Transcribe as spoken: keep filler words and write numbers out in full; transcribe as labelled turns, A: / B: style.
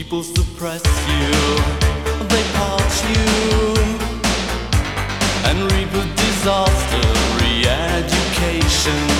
A: People suppress you, they parch you, and reap a disaster, re-education.